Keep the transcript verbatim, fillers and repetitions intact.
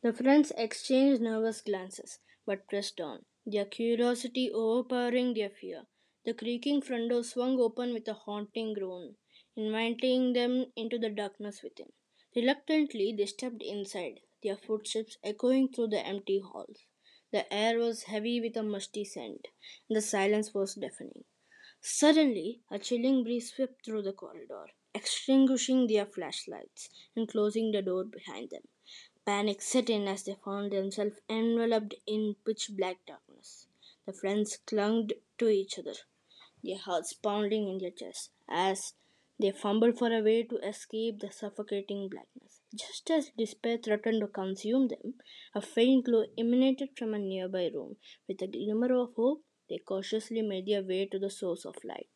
The friends exchanged nervous glances, but pressed on, their curiosity overpowering their fear. The creaking front door swung open with a haunting groan, inviting them into the darkness within. Reluctantly, they stepped inside, their footsteps echoing through the empty halls. The air was heavy with a musty scent, and the silence was deafening. Suddenly, a chilling breeze swept through the corridor, extinguishing their flashlights and closing the door behind them. Panic set in as they found themselves enveloped in pitch black darkness. The friends clung to each other, their hearts pounding in their chests as they fumbled for a way to escape the suffocating blackness. Just as despair threatened to consume them, a faint glow emanated from a nearby room. With a glimmer of hope, they cautiously made their way to the source of light.